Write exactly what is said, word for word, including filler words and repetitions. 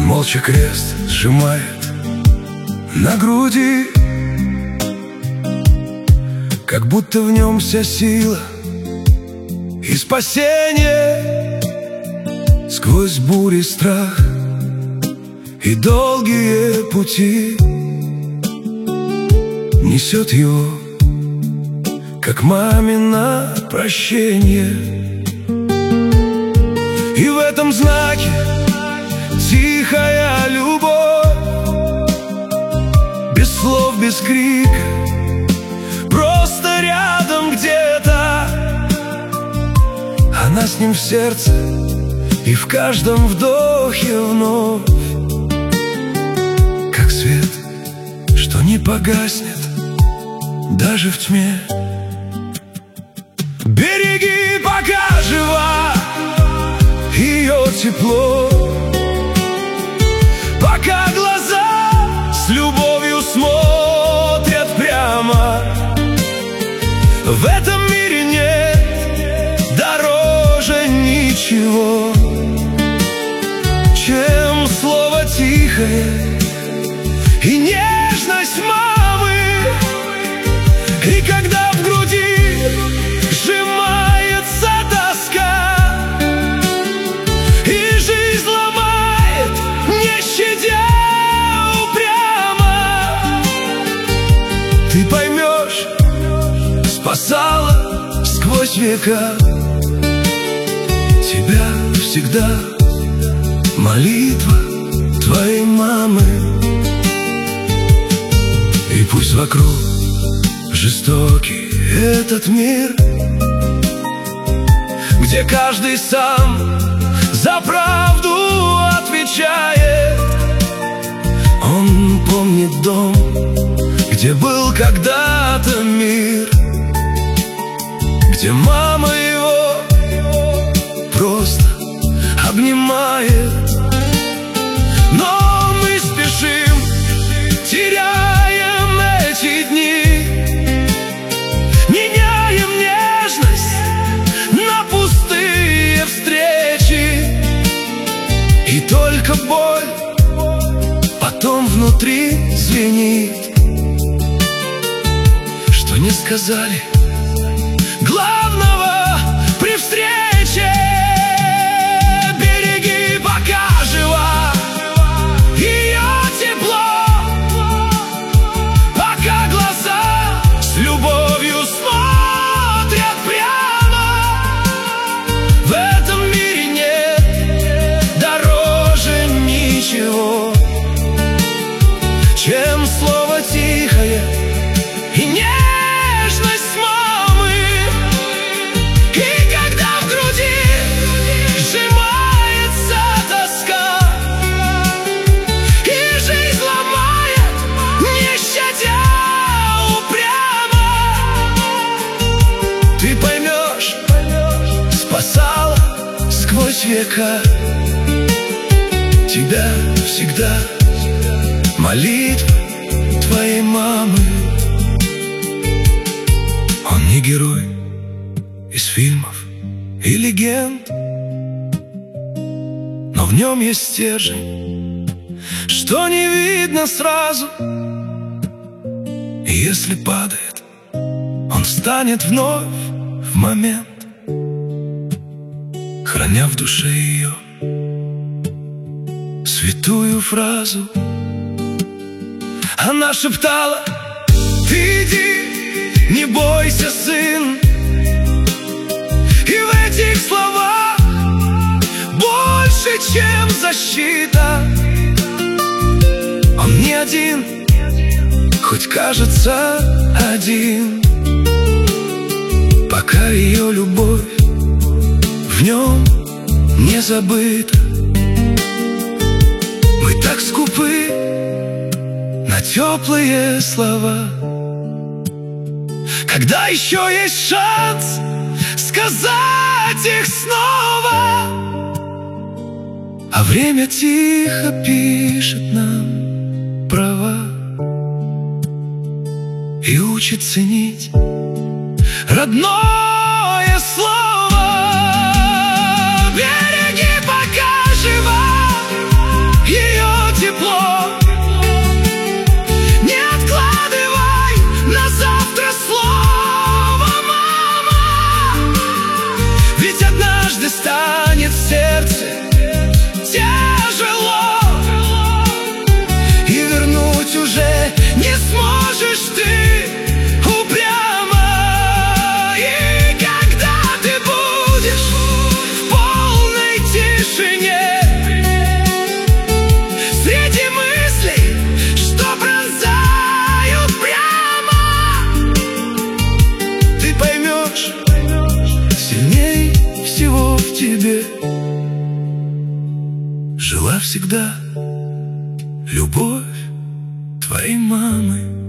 молча крест сжимает на груди, как будто в нем вся сила и спасение. Сквозь бури страх и долгие пути несет его, как мамино прощение. И в этом знаке тихая любовь, без слов, без крика, просто рядом где-то. Она с ним в сердце и в каждом вдохе вновь, как свет, что не погаснет даже в тьме. Береги, пока жива, ее тепло, пока глаза с любовью смотрят прямо. В этом мире нет дороже ничего, чем слово тихое и нежность мамы. И когда в груди сжимается тоска, и жизнь ломает, не щадя упрямо, ты поймешь, спасала сквозь века тебя всегда молитва твоей мамы. И пусть вокруг жестокий этот мир, где каждый сам за правду отвечает, он помнит дом, где был когда-то мир, где мама его просто обнимает. Но мы спешим, теряем эти дни, меняем нежность на пустые встречи, и только боль потом внутри звенит, что не сказали главного при встрече. Береги, пока жива, ее тепло, пока глаза с любовью смотрят прямо. В этом мире нет дороже ничего, чем слово тихое и нежность мамы. И когда в груди сжимается тоска, и жизнь ломает, не щадя упрямо, ты поймешь, спасала сквозь века тебя всегда молитва твоей мамы. Он не герой из фильмов и легенд, но в нем есть стержень, что не видно сразу. И если падает, он встанет вновь в момент, храня в душе ее святую фразу. Она шептала: ты иди, не бойся, сын. И в этих словах больше, чем защита. Он не один, хоть кажется один, пока ее любовь в нем не забыта. Мы так скупы на теплые слова, когда еще есть шанс сказать их снова. А время тихо пишет нам права и учит ценить родное слово. Береги, пока жива, ее всегда любовь твоей мамы.